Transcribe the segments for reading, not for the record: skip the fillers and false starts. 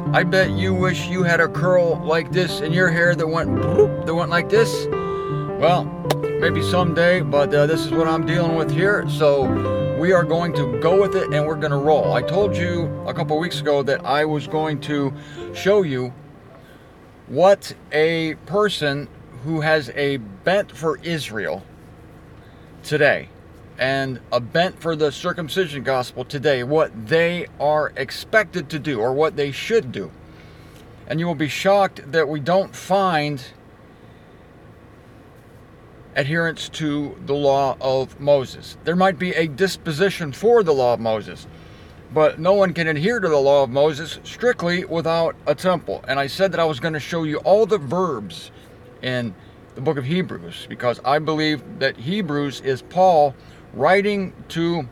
I bet you wish you had a curl like this in your hair that went bloop, that went like this. Well, maybe someday, but this is what I'm dealing with here. So we are going to go with it and we're going to roll. I told you a couple weeks ago that I was going to show you what a person who has a bent for Israel today and a bent for the circumcision gospel today, what they are expected to do or what they should do. And you will be shocked that we don't find adherence to the law of Moses. There might be a disposition for the law of Moses, but no one can adhere to the law of Moses strictly without a temple. And I said that I was going to show you all the verbs in the book of Hebrews, because I believe that Hebrews is Paul writing to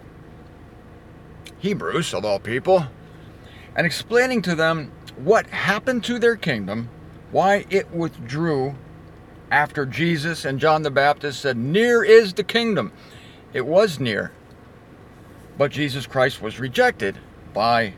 Hebrews, of all people, and explaining to them what happened to their kingdom, why it withdrew after Jesus and John the Baptist said, "Near is the kingdom." It was near, but Jesus Christ was rejected by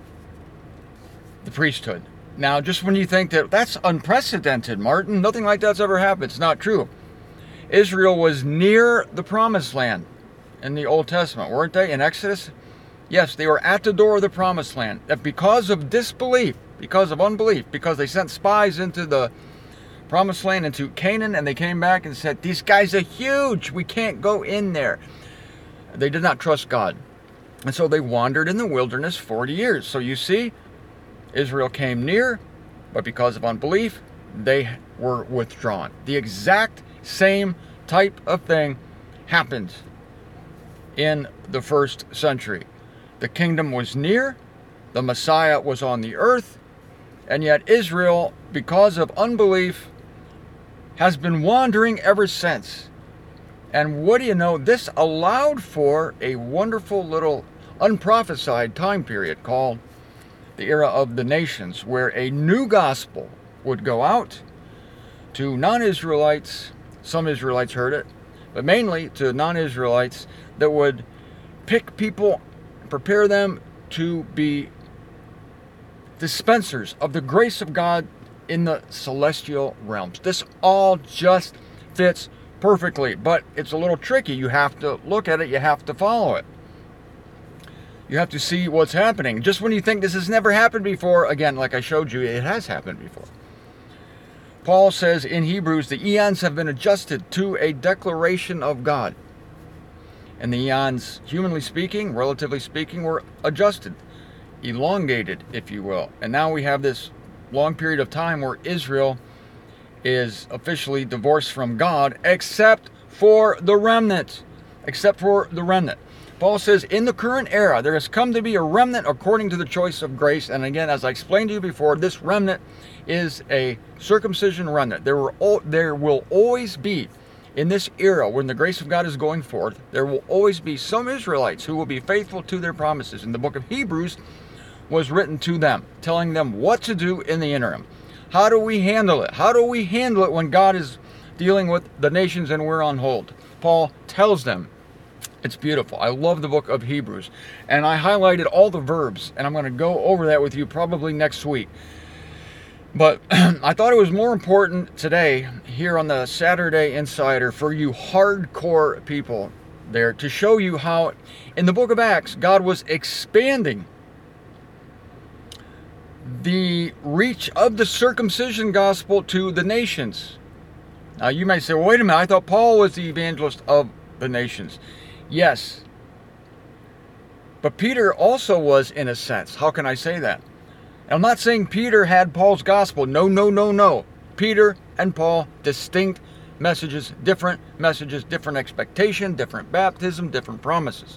the priesthood. Now, just when you think that that's unprecedented, Martin, nothing like that's ever happened, it's not true. Israel was near the promised land in the Old Testament, weren't they, in Exodus? Yes, they were at the door of the promised land. That because of disbelief, because of unbelief, because they sent spies into the promised land, into Canaan, and they came back and said, "These guys are huge, we can't go in there." They did not trust God. And so they wandered in the wilderness 40 years. So you see, Israel came near, but because of unbelief, they were withdrawn. The exact same type of thing happened in the first century. The kingdom was near, the Messiah was on the earth, and yet Israel, because of unbelief, has been wandering ever since. And what do you know? This allowed for a wonderful little unprophesied time period called the era of the nations, where a new gospel would go out to non-Israelites. Some Israelites heard it, but mainly to non-Israelites, that would pick people, prepare them to be dispensers of the grace of God in the celestial realms. This all just fits perfectly, but it's a little tricky. You have to look at it, you have to follow it. You have to see what's happening. Just when you think this has never happened before, again, like I showed you, it has happened before. Paul says in Hebrews, the eons have been adjusted to a declaration of God. And the eons, humanly speaking, relatively speaking, were adjusted, elongated, if you will. And now we have this long period of time where Israel is officially divorced from God, except for the remnant. Except for the remnant. Paul says, in the current era, there has come to be a remnant according to the choice of grace. And again, as I explained to you before, this remnant is a circumcision remnant. There will always be, in this era, when the grace of God is going forth, there will always be some Israelites who will be faithful to their promises. And the book of Hebrews was written to them, telling them what to do in the interim. How do we handle it? How do we handle it when God is dealing with the nations and we're on hold? Paul tells them. It's beautiful. I love the book of Hebrews. And I highlighted all the verbs, and I'm going to go over that with you probably next week. But I thought it was more important today, here on the Saturday Insider, for you hardcore people there, to show you how in the book of Acts, God was expanding the reach of the circumcision gospel to the nations. Now you may say, well, wait a minute, I thought Paul was the evangelist of the nations. Yes, but Peter also was, in a sense. How can I say that? I'm not saying Peter had Paul's gospel. No, no, no, no. Peter and Paul, distinct messages, different expectation, different baptism, different promises.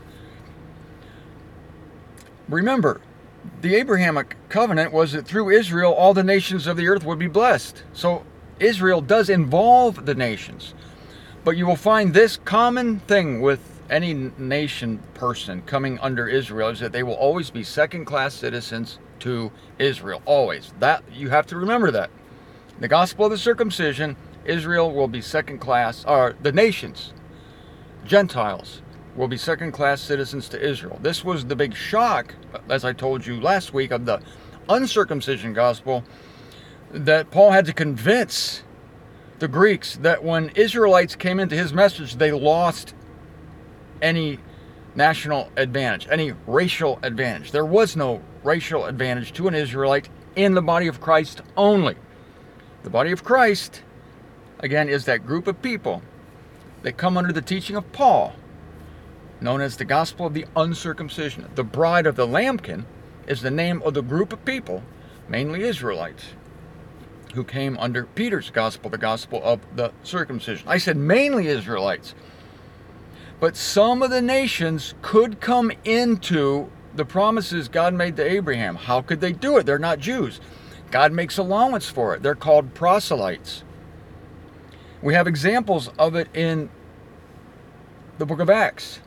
Remember, the Abrahamic covenant was that through Israel, all the nations of the earth would be blessed. So Israel does involve the nations. But you will find this common thing with any nation person coming under Israel, is that they will always be second-class citizens to Israel. Always. That, you have to remember that. The gospel of the circumcision, Israel will be second-class, or the nations, Gentiles, will be second-class citizens to Israel. This was the big shock, as I told you last week, of the uncircumcision gospel, that Paul had to convince the Greeks that when Israelites came into his message, they lost any national advantage, any racial advantage. There was no racial advantage to an Israelite in the body of Christ only. The body of Christ, again, is that group of people that come under the teaching of Paul, known as the gospel of the uncircumcision. The bride of the lambkin is the name of the group of people, mainly Israelites, who came under Peter's gospel, the gospel of the circumcision. I said mainly Israelites, but some of the nations could come into the promises God made to Abraham. How could they do it? They're not Jews. God makes allowance for it. They're called proselytes. We have examples of it in the book of Acts.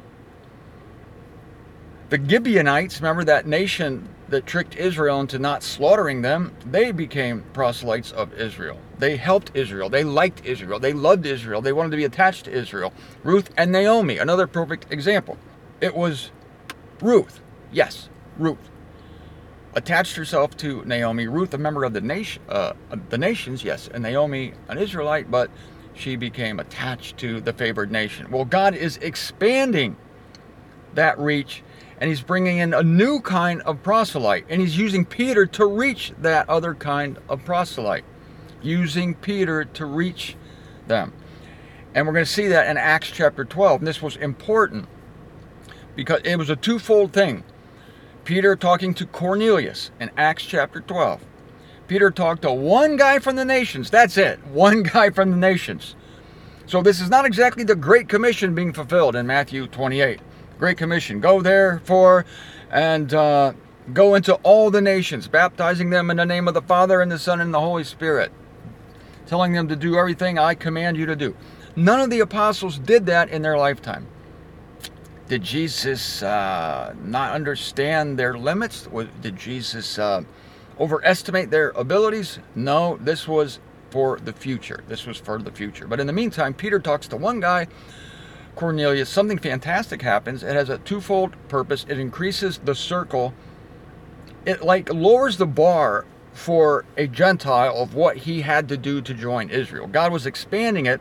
The Gibeonites, remember that nation that tricked Israel into not slaughtering them? They became proselytes of Israel. They helped Israel. They liked Israel. They loved Israel. They wanted to be attached to Israel. Ruth and Naomi, another perfect example. It was Ruth. Yes, Ruth. Attached herself to Naomi. Ruth, a member of the nations, yes, and Naomi, an Israelite, but she became attached to the favored nation. Well, God is expanding that reach, and he's bringing in a new kind of proselyte, and he's using Peter to reach that other kind of proselyte, using Peter to reach them. And we're going to see that in Acts chapter 12. And this was important because it was a twofold thing. Peter talking to Cornelius in Acts chapter 12. Peter talked to one guy from the nations. That's it. One guy from the nations. So this is not exactly the Great Commission being fulfilled in Matthew 28. Great Commission. Go therefore and go into all the nations, baptizing them in the name of the Father and the Son and the Holy Spirit, telling them to do everything I command you to do. None of the apostles did that in their lifetime. Did Jesus not understand their limits? Did Jesus overestimate their abilities? No, this was for the future. This was for the future. But in the meantime, Peter talks to one guy, Cornelius. Something fantastic happens. It has a twofold purpose. It increases the circle. It lowers the bar for a Gentile of what he had to do to join Israel. God was expanding it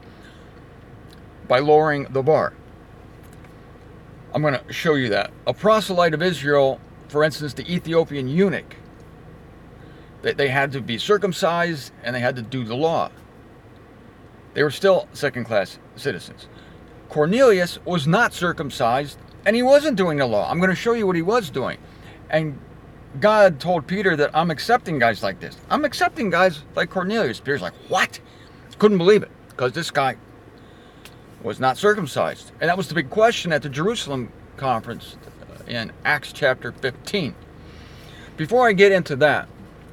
by lowering the bar. I'm going to show you that. A proselyte of Israel, for instance, the Ethiopian eunuch, they had to be circumcised and they had to do the law. They were still second-class citizens. Cornelius was not circumcised and he wasn't doing the law. I'm going to show you what he was doing. And God told Peter that I'm accepting guys like this. I'm accepting guys like Cornelius. Peter's like, what? Couldn't believe it, because this guy was not circumcised. And that was the big question at the Jerusalem conference in Acts chapter 15. Before I get into that,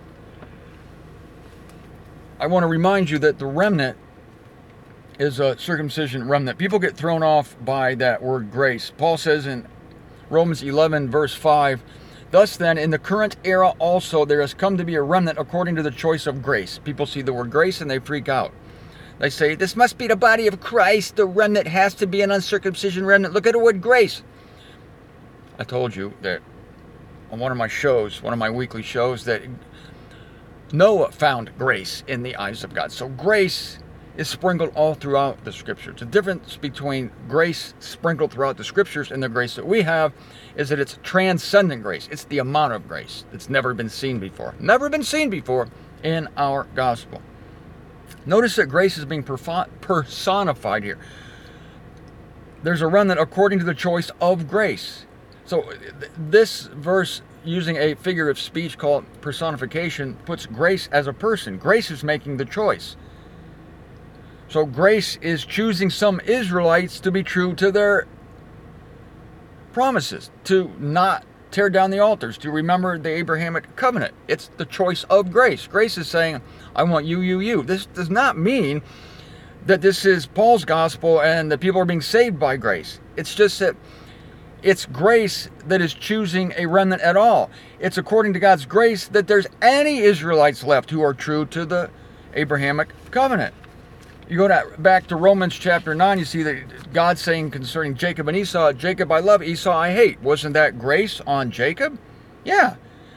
I want to remind you that the remnant is a circumcision remnant. People get thrown off by that word grace. Paul says in Romans 11 verse 5, thus then in the current era also there has come to be a remnant according to the choice of grace. People see the word grace and they freak out. They say, this must be the body of Christ. The remnant has to be an uncircumcision remnant. Look at the word grace. I told you that on one of my shows, one of my weekly shows, that Noah found grace in the eyes of God. So grace is sprinkled all throughout the Scriptures. The difference between grace sprinkled throughout the Scriptures and the grace that we have is that it's transcendent grace. It's the amount of grace that's never been seen before. Never been seen before in our gospel. Notice that grace is being personified here. There's a remnant according to the choice of grace. So this verse, using a figure of speech called personification, puts grace as a person. Grace is making the choice. So grace is choosing some Israelites to be true to their promises, to not tear down the altars, to remember the Abrahamic covenant. It's the choice of grace. Grace is saying, I want you, you, you. This does not mean that this is Paul's gospel and that people are being saved by grace. It's just that it's grace that is choosing a remnant at all. It's according to God's grace that there's any Israelites left who are true to the Abrahamic covenant. You go back to Romans chapter 9, you see that God saying concerning Jacob and Esau, Jacob I love, Esau I hate. Wasn't that grace on Jacob? Yeah.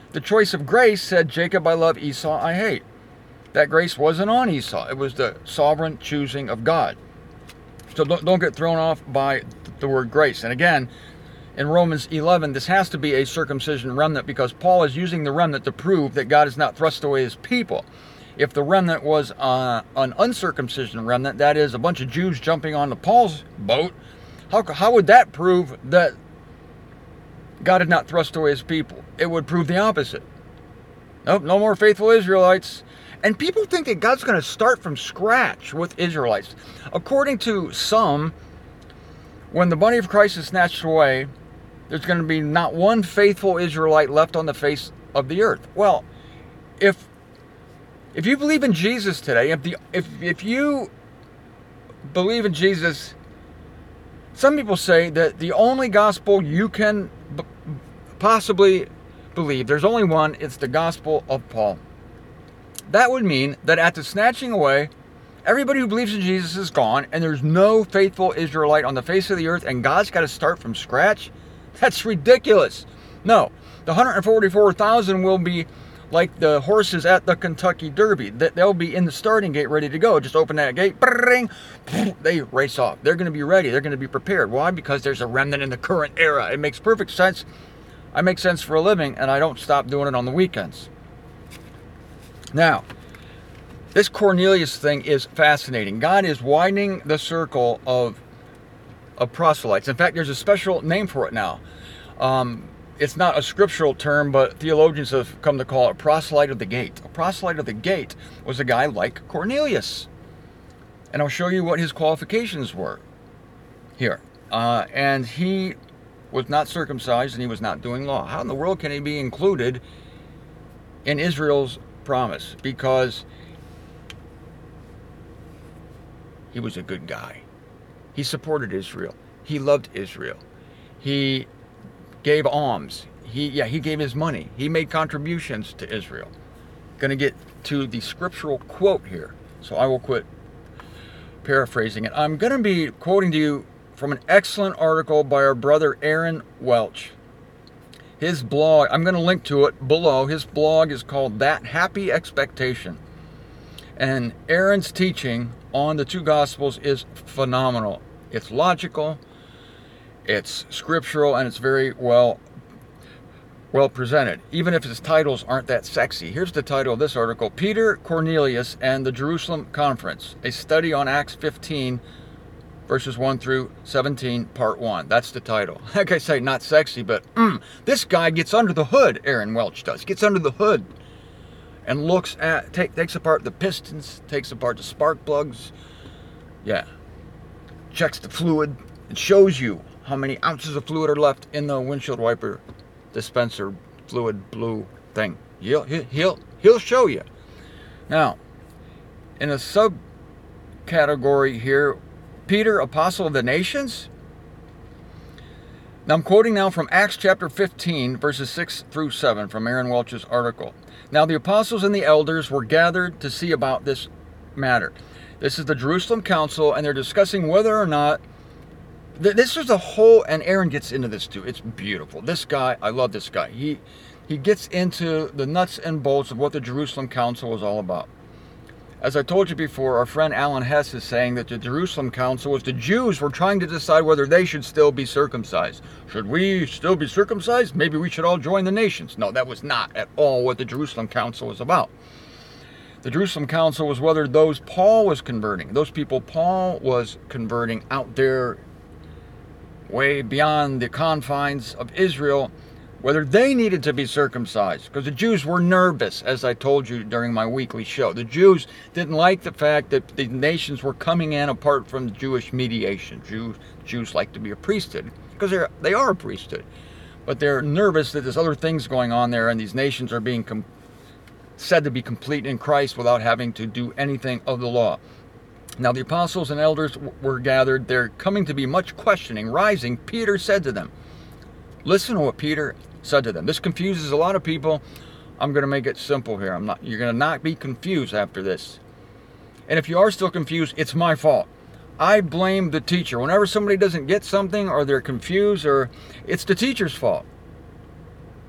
The choice of grace said, Jacob I love, Esau I hate. That grace wasn't on Esau. It was the sovereign choosing of God. So don't get thrown off by the word grace. And again, in Romans 11, this has to be a circumcision remnant, because Paul is using the remnant to prove that God has not thrust away his people. If the remnant was an uncircumcision remnant, that is, a bunch of Jews jumping onto Paul's boat, how would that prove that God had not thrust away his people? It would prove the opposite. Nope, no more faithful Israelites. And people think that God's going to start from scratch with Israelites. According to some, when the body of Christ is snatched away, there's going to be not one faithful Israelite left on the face of the earth. Well, if you believe in Jesus today, if you believe in Jesus, some people say that the only gospel you can possibly believe, there's only one, it's the gospel of Paul. That would mean that at the snatching away, everybody who believes in Jesus is gone, and there's no faithful Israelite on the face of the earth, and God's got to start from scratch? That's ridiculous. No, the 144,000 will be like the horses at the Kentucky Derby. They'll be in the starting gate ready to go. Just open that gate, they race off. They're going to be ready. They're going to be prepared. Why? Because there's a remnant in the current era. It makes perfect sense. I make sense for a living, and I don't stop doing it on the weekends. Now, this Cornelius thing is fascinating. God is widening the circle of proselytes. In fact, there's a special name for it now. It's not a scriptural term, but theologians have come to call it proselyte of the gate. A proselyte of the gate was a guy like Cornelius. And I'll show you what his qualifications were here. And he was not circumcised, and he was not doing law. How in the world can he be included in Israel's promise? Because he was a good guy. He supported Israel. He loved Israel. He gave alms. He gave his money. He made contributions to Israel. Going to get to the scriptural quote here, so I will quit paraphrasing it. I'm going to be quoting to you from an excellent article by our brother Aaron Welch. His blog, I'm going to link to it below. His blog is called That Happy Expectation. And Aaron's teaching on the two Gospels is phenomenal. It's logical, it's scriptural, and it's very well presented, even if his titles aren't that sexy. Here's the title of this article: Peter, Cornelius, and the Jerusalem Conference, a study on Acts 15, verses 1 through 17, part 1. That's the title. Like I say, not sexy, but this guy gets under the hood, Aaron Welch does. Gets under the hood and looks at, takes apart the pistons, takes apart the spark plugs. Yeah. Checks the fluid. It shows you how many ounces of fluid are left in the windshield wiper dispenser fluid blue thing. He'll show you. Now, in a subcategory here, Peter, apostle of the nations. Now I'm quoting now from Acts chapter 15, verses 6 through 7 from Aaron Welch's article. Now the apostles and the elders were gathered to see about this matter. This is the Jerusalem Council, and they're discussing whether or not this is the whole, and Aaron gets into this too. It's beautiful. This guy, I love this guy. He gets into the nuts and bolts of what the Jerusalem Council was all about. As I told you before, our friend Alan Hess is saying that the Jerusalem Council was the Jews were trying to decide whether they should still be circumcised. Should we still be circumcised? Maybe we should all join the nations. No, that was not at all what the Jerusalem Council was about. The Jerusalem Council was whether those Paul was converting, those people Paul was converting out there way beyond the confines of Israel, whether they needed to be circumcised, because the Jews were nervous, as I told you during my weekly show. The Jews didn't like the fact that the nations were coming in apart from the Jewish mediation. Jews like to be a priesthood, because they are a priesthood. But they're nervous that there's other things going on there, and these nations are being said to be complete in Christ without having to do anything of the law. Now the apostles and elders were gathered. They're coming to be much questioning. Rising, Peter said to them, listen to what Peter said to them. This confuses a lot of people. I'm going to make it simple here. You're going to not be confused after this. And if you are still confused, it's my fault. I blame the teacher. Whenever somebody doesn't get something or they're confused, or it's the teacher's fault.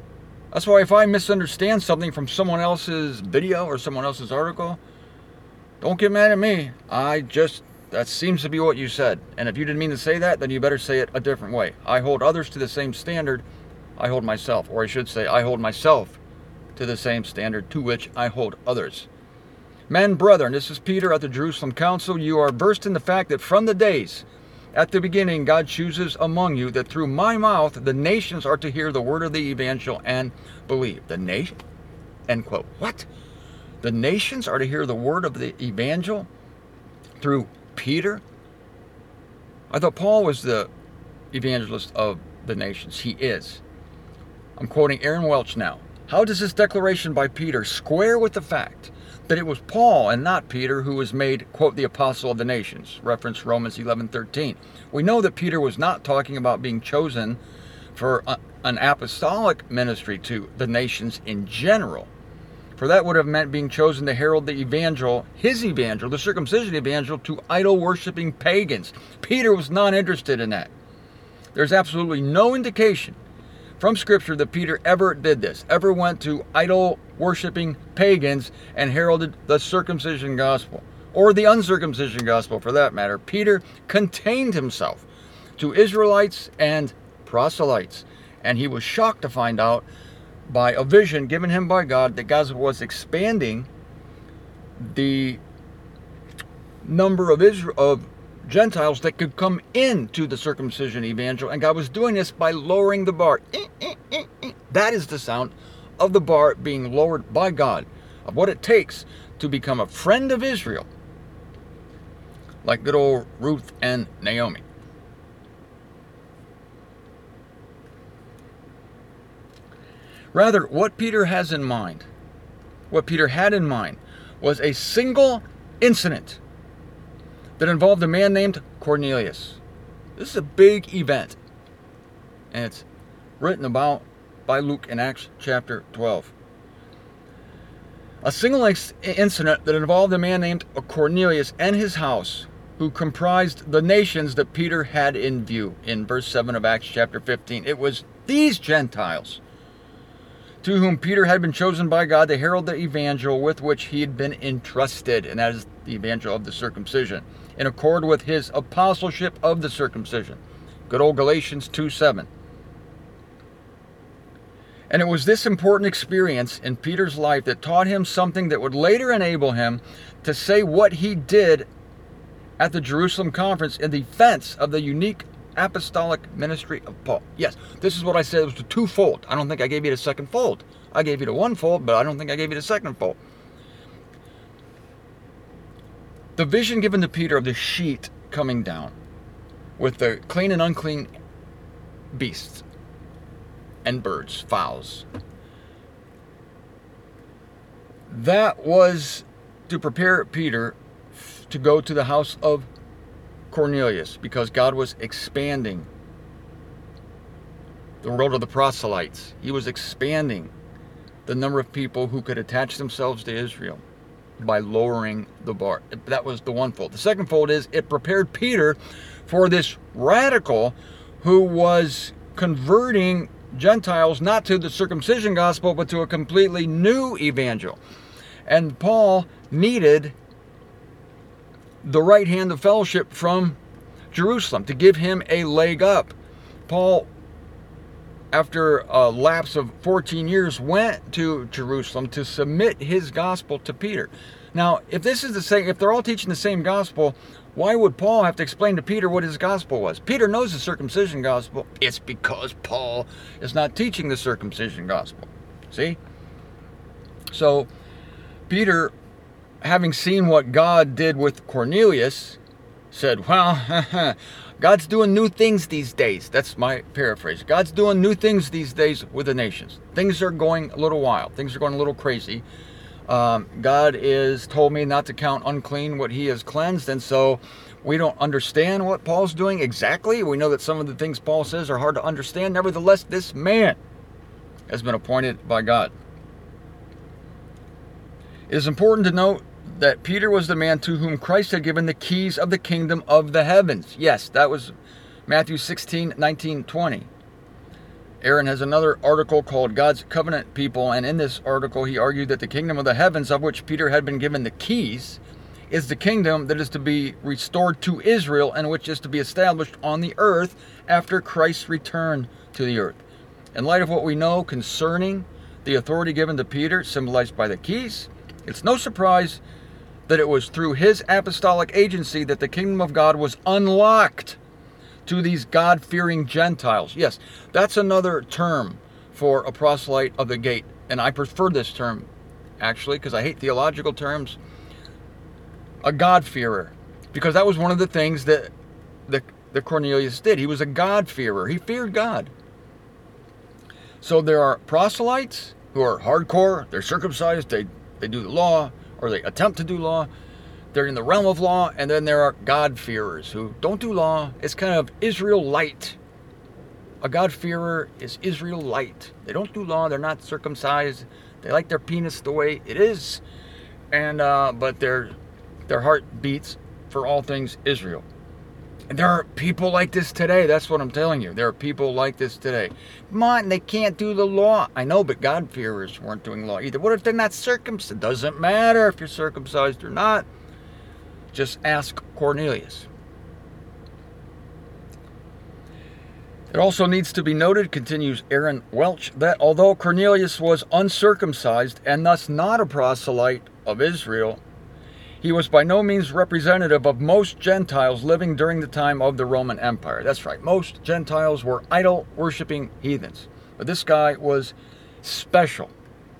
That's why if I misunderstand something from someone else's video or someone else's article, don't get mad at me. That seems to be what you said. And if you didn't mean to say that, then you better say it a different way. I hold others to the same standard I hold myself. Or I should say, I hold myself to the same standard to which I hold others. Men, brethren, this is Peter at the Jerusalem Council. You are versed in the fact that from the days at the beginning, God chooses among you that through my mouth the nations are to hear the word of the evangel and believe. The nation? End quote. What? The nations are to hear the word of the evangel through Peter? I thought Paul was the evangelist of the nations. He is. I'm quoting Aaron Welch now. How does this declaration by Peter square with the fact that it was Paul and not Peter who was made, quote, the apostle of the nations? Reference Romans 11:13. We know that Peter was not talking about being chosen for an apostolic ministry to the nations in general. For that would have meant being chosen to herald the evangel, his evangel, the circumcision evangel, to idol-worshipping pagans. Peter was not interested in that. There's absolutely no indication from Scripture that Peter ever did this, ever went to idol-worshipping pagans and heralded the circumcision gospel, or the uncircumcision gospel for that matter. Peter contained himself to Israelites and proselytes, and he was shocked to find out by a vision given him by God that God was expanding the number of Gentiles that could come into the circumcision evangel, and God was doing this by lowering the bar. That is the sound of the bar being lowered by God, of what it takes to become a friend of Israel, like good old Ruth and Naomi. Rather, what Peter had in mind was a single incident that involved a man named Cornelius. This is a big event, and it's written about by Luke in Acts chapter 12. A single incident that involved a man named Cornelius and his house, who comprised the nations that Peter had in view in verse 7 of Acts chapter 15. It was these Gentiles to whom Peter had been chosen by God to herald the evangel with which he had been entrusted, and that is the evangel of the circumcision, in accord with his apostleship of the circumcision. Good old Galatians 2:7. And it was this important experience in Peter's life that taught him something that would later enable him to say what he did at the Jerusalem conference in defense of the unique apostolic ministry of Paul. Yes, this is what I said. It was the twofold. I don't think I gave you the second fold. I gave you the one fold, but I don't think I gave you the second fold. The vision given to Peter of the sheet coming down with the clean and unclean beasts and birds, fowls. That was to prepare Peter to go to the house of Cornelius, because God was expanding the world of the proselytes. He was expanding the number of people who could attach themselves to Israel by lowering the bar. That was the one fold. The second fold is it prepared Peter for this radical who was converting Gentiles not to the circumcision gospel, but to a completely new evangel. And Paul needed the right hand of fellowship from Jerusalem to give him a leg up. Paul, after a lapse of 14 years, went to Jerusalem to submit his gospel to Peter. Now, if they're all teaching the same gospel, why would Paul have to explain to Peter what his gospel was? Peter knows the circumcision gospel. It's because Paul is not teaching the circumcision gospel. See? So, Peter, having seen what God did with Cornelius, said, well, God's doing new things these days. That's my paraphrase. God's doing new things these days with the nations. Things are going a little wild. Things are going a little crazy. God has told me not to count unclean what he has cleansed, and so we don't understand what Paul's doing exactly. We know that some of the things Paul says are hard to understand. Nevertheless, this man has been appointed by God. It is important to note that Peter was the man to whom Christ had given the keys of the kingdom of the heavens. Yes, that was Matthew 16, 19, 20. Aaron has another article called God's Covenant People, and in this article he argued that the kingdom of the heavens, of which Peter had been given the keys, is the kingdom that is to be restored to Israel and which is to be established on the earth after Christ's return to the earth. In light of what we know concerning the authority given to Peter, symbolized by the keys, it's no surprise that it was through his apostolic agency that the kingdom of God was unlocked to these God-fearing Gentiles. Yes, that's another term for a proselyte of the gate, and I prefer this term, actually, because I hate theological terms. A God-fearer, because that was one of the things that the Cornelius did. He was a God-fearer. He feared God. So there are proselytes who are hardcore. They're circumcised. They do the law, or they attempt to do law. They're in the realm of law. And then there are God-fearers who don't do law. It's kind of Israelite. A God-fearer is Israelite. They don't do law. They're not circumcised. They like their penis the way it is. And but their heart beats for all things Israel. And there are people like this today. That's what I'm telling you. There are people like this today. Come on, they can't do the law. I know, but God-fearers weren't doing law either. What if they're not circumcised? It doesn't matter if you're circumcised or not. Just ask Cornelius. It also needs to be noted, continues Aaron Welch, that although Cornelius was uncircumcised and thus not a proselyte of Israel, he was by no means representative of most Gentiles living during the time of the Roman Empire. That's right, most Gentiles were idol-worshipping heathens. But this guy was special.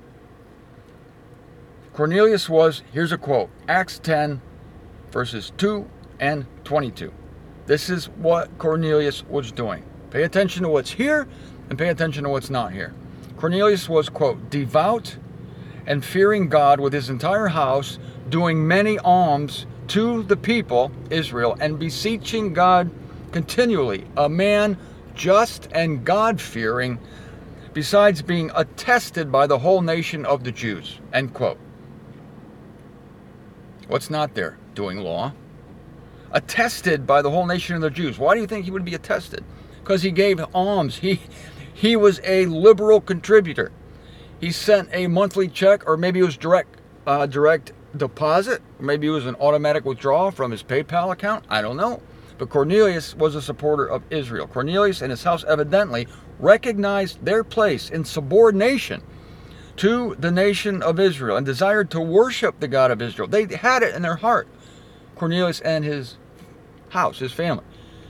Cornelius was, here's a quote, Acts 10, verses 2 and 22. This is what Cornelius was doing. Pay attention to what's here and pay attention to what's not here. Cornelius was, quote, devout and fearing God with his entire house, doing many alms to the people, Israel, and beseeching God continually, a man just and God-fearing, besides being attested by the whole nation of the Jews, end quote. What's not there? Doing law. Attested by the whole nation of the Jews. Why do you think he would be attested? Because he gave alms. He was a liberal contributor. He sent a monthly check, or maybe it was direct deposit, or maybe it was an automatic withdrawal from his PayPal account. I don't know. But Cornelius was a supporter of Israel. Cornelius and his house evidently recognized their place in subordination to the nation of Israel and desired to worship the God of Israel. They had it in their heart. Cornelius and his house, his family,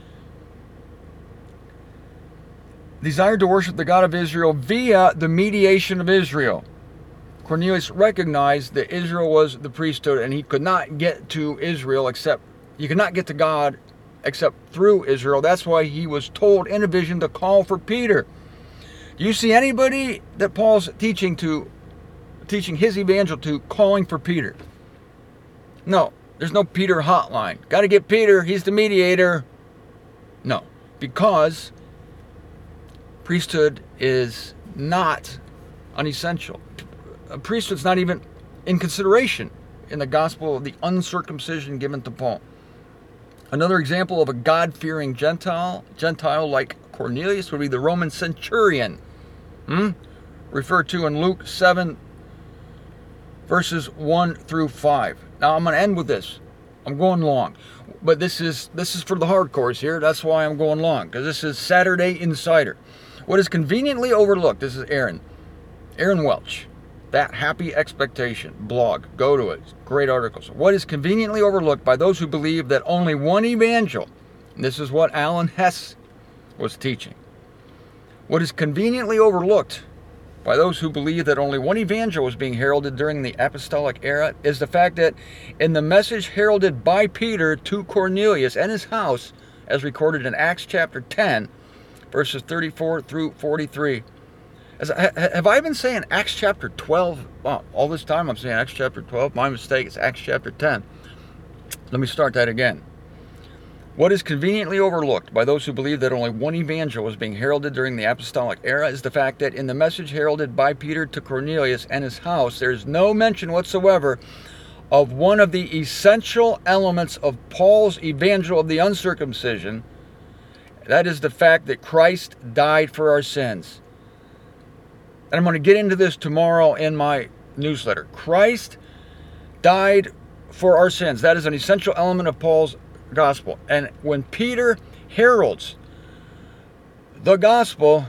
desired to worship the God of Israel via the mediation of Israel. Cornelius recognized that Israel was the priesthood, and he could not get to Israel he could not get to God except through Israel. That's why he was told in a vision to call for Peter. Do you see anybody that Paul's teaching his evangel to calling for Peter? No, there's no Peter hotline. Got to get Peter, he's the mediator. No, because priesthood is not an essential. A priesthood's not even in consideration in the gospel of the uncircumcision given to Paul. Another example of a God-fearing Gentile like Cornelius would be the Roman centurion, referred to in Luke 7, verses 1 through 5. Now I'm going to end with this. I'm going long, but this is for the hardcores here. That's why I'm going long, because this is Saturday Insider. What is conveniently overlooked, this is Aaron Welch, That Happy Expectation blog. Go to it. Great articles. What is conveniently overlooked by those who believe that only one evangel, and this is what Alan Hess was teaching. What is conveniently overlooked by those who believe that only one evangel was being heralded during the apostolic era is the fact that in the message heralded by Peter to Cornelius and his house, as recorded in Acts chapter 10, verses 34 through 43. Have I been saying Acts chapter 12? Well, all this time I'm saying Acts chapter 12. My mistake, it's Acts chapter 10. Let me start that again. What is conveniently overlooked by those who believe that only one evangel was being heralded during the apostolic era is the fact that in the message heralded by Peter to Cornelius and his house, there is no mention whatsoever of one of the essential elements of Paul's evangel of the uncircumcision, That is the fact that Christ died for our sins. And I'm going to get into this tomorrow in my newsletter. Christ died for our sins. That is an essential element of Paul's gospel. And when Peter heralds the gospel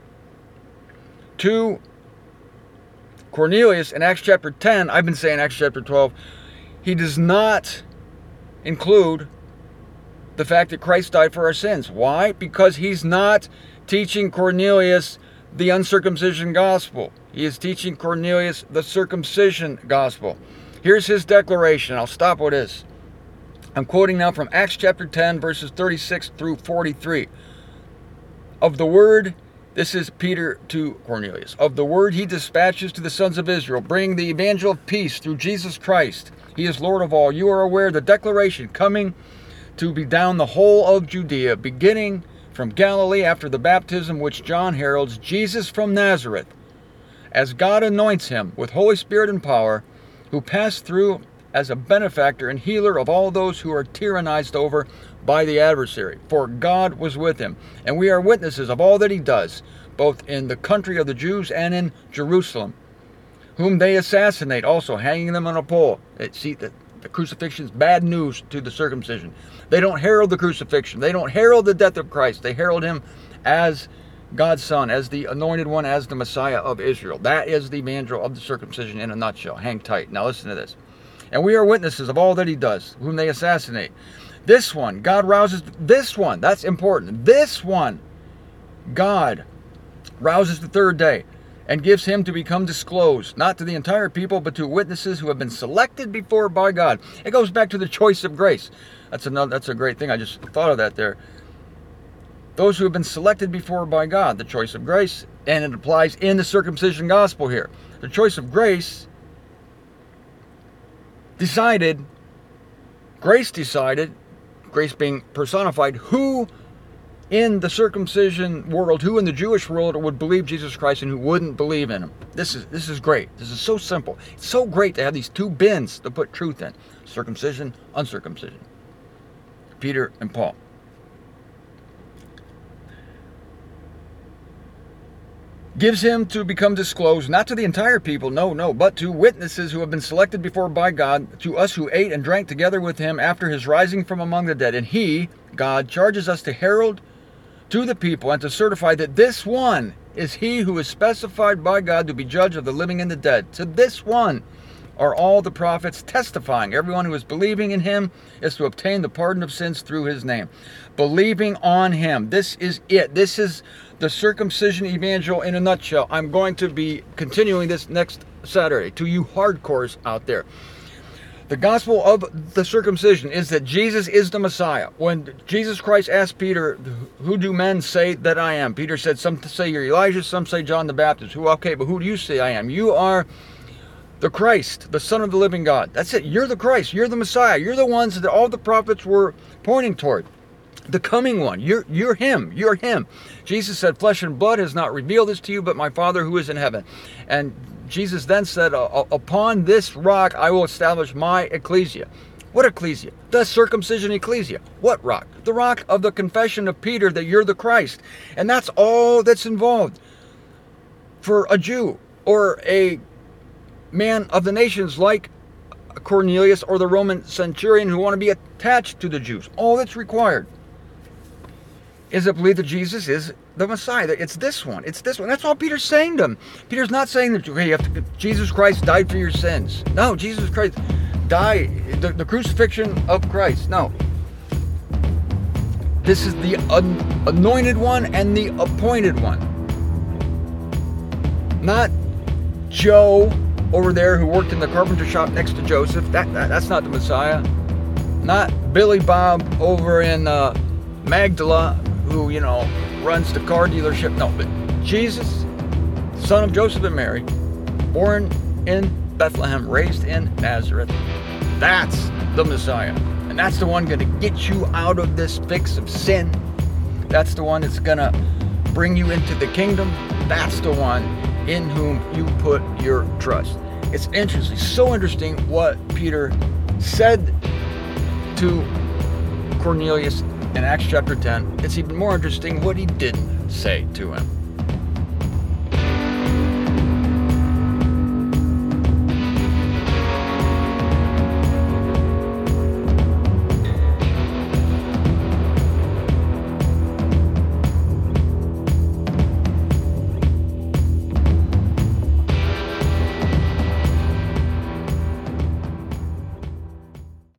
to Cornelius in Acts chapter 10, I've been saying Acts chapter 12, he does not include the fact that Christ died for our sins. Why? Because he's not teaching Cornelius the uncircumcision gospel. He is teaching Cornelius the circumcision gospel. Here's his declaration. I'll stop with this. I'm quoting now from Acts chapter 10, verses 36 through 43. Of the word, this is Peter to Cornelius. Of the word he dispatches to the sons of Israel, bring the evangel of peace through Jesus Christ. He is Lord of all. You are aware the declaration coming to be down the whole of Judea, beginning from Galilee after the baptism which John heralds, Jesus from Nazareth, as God anoints him with Holy Spirit and power, who passed through as a benefactor and healer of all those who are tyrannized over by the adversary. For God was with him, and we are witnesses of all that he does, both in the country of the Jews and in Jerusalem, whom they assassinate, also hanging them on a pole. See, the crucifixion is bad news to the circumcision. They don't herald the crucifixion. They don't herald the death of Christ. They herald him as God's Son, as the anointed one, as the Messiah of Israel. That is the evangel of the circumcision in a nutshell. Hang tight. Now listen to this. And we are witnesses of all that he does, whom they assassinate. This one, God rouses, this one, that's important. This one, God rouses the third day and gives him to become disclosed, not to the entire people, but to witnesses who have been selected before by God. It goes back to the choice of grace. That's a great thing. I just thought of that there. Those who have been selected before by God, the choice of grace, and it applies in the circumcision gospel here. The choice of grace decided, grace being personified, who in the circumcision world, who in the Jewish world would believe Jesus Christ and who wouldn't believe in him. This is great. This is so simple. It's so great to have these two bins to put truth in. Circumcision, uncircumcision. Peter and Paul. Gives him to become disclosed, not to the entire people, no, but to witnesses who have been selected before by God, to us who ate and drank together with him after his rising from among the dead. And he, God, charges us to herald to the people and to certify that this one is he who is specified by God to be judge of the living and the dead. To this one are all the prophets testifying. Everyone who is believing in him is to obtain the pardon of sins through his name. Believing on him. This is it. This is the circumcision evangel in a nutshell. I'm going to be continuing this next Saturday to you hardcores out there. The gospel of the circumcision is that Jesus is the Messiah. When Jesus Christ asked Peter, who do men say that I am? Peter said, some say you're Elijah, some say John the Baptist. Okay, but who do you say I am? You are the Christ, the Son of the living God. That's it. You're the Christ. You're the Messiah. You're the ones that all the prophets were pointing toward. The coming one. You're him. You're him. Jesus said, flesh and blood has not revealed this to you, but my Father who is in heaven. And Jesus then said, upon this rock I will establish my ecclesia. What ecclesia? The circumcision ecclesia. What rock? The rock of the confession of Peter that you're the Christ. And that's all that's involved for a Jew or a man of the nations like Cornelius or the Roman centurion who want to be attached to the Jews. All that's required is to believe that Jesus is the Messiah. It's this one. It's this one. That's all Peter's saying to them. Peter's not saying that Jesus Christ died for your sins. No, Jesus Christ died, the crucifixion of Christ. No. This is the anointed one and the appointed one. Not Joe over there who worked in the carpenter shop next to Joseph. That's not the Messiah. Not Billy Bob over in Magdala who, runs the car dealership. No, but Jesus, son of Joseph and Mary, born in Bethlehem, raised in Nazareth. That's the Messiah. And that's the one going to get you out of this fix of sin. That's the one that's going to bring you into the kingdom. That's the one in whom you put your trust. It's interesting, so interesting what Peter said to Cornelius in Acts chapter 10, it's even more interesting what he didn't say to him.